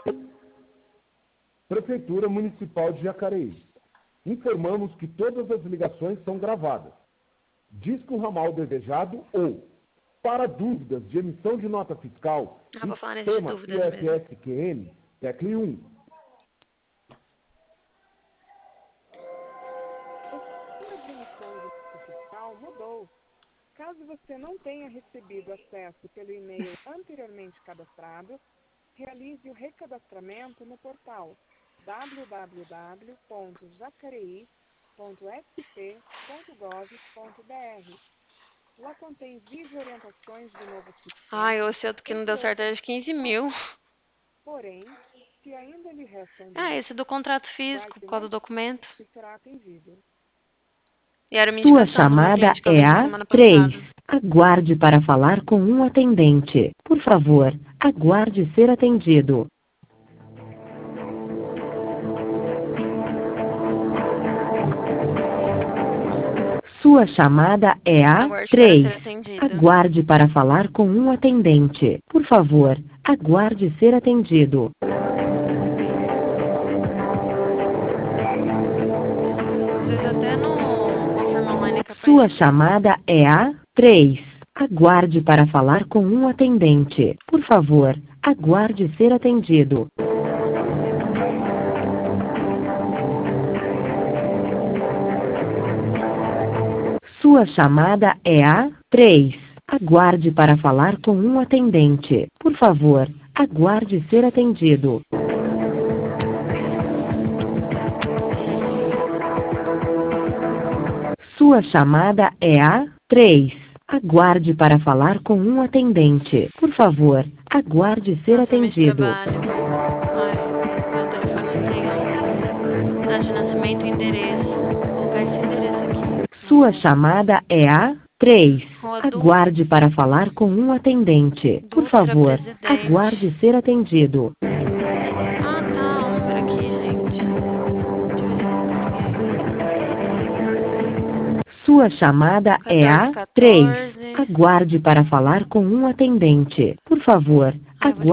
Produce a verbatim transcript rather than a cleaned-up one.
Prefeitura Municipal de Jacareí. Informamos que todas as ligações são gravadas. Disque o ramal desejado ou, para dúvidas de emissão de nota fiscal, Ah, vou falar nesse sistema de I dúvidas S mesmo. S Q M, tecle um. O sistema de emissão de nota fiscal mudou. Caso você não tenha recebido acesso pelo e-mail anteriormente cadastrado, realize o recadastramento no portal w w w ponto jacareí ponto s p ponto gov ponto b r. Lá contém vídeo orientações do novo sistema. Ai, o outro que não deu certo é de quinze mil. Porém, se ainda lhe restam Ah, esse do contrato físico, por causa do documento. que será atendido. E era uma Sua indicação de uma chamada cliente que eu é vendi a semana três. passada. Aguarde para falar com um atendente. Por favor, aguarde ser atendido. Sua chamada é a Aguarde para três. ser atendida. Aguarde para falar com um atendente. Por favor, aguarde ser atendido. Às vezes até no confirma online é capaz Sua de- chamada é a três. Aguarde para falar com um atendente. Por favor, aguarde ser atendido. Sua chamada é a três. Aguarde para falar com um atendente. Por favor, aguarde ser atendido. Sua chamada é a três. Aguarde para falar com um atendente. Por favor, aguarde ser Nossa, meus atendido. trabalhos. Ai, meu telefone não tem data de nascimento e endereço. Vou colocar esse endereço aqui. Sua chamada é a três. Rua do- Aguarde para falar com um atendente. Por Dutra favor, Presidente. aguarde ser atendido. Ah, tá. Vamos ver aqui, gente. Sua chamada é a quatorze, três. quatorze. Aguarde para falar com um atendente. Por favor, Ah, eu vou aguarde.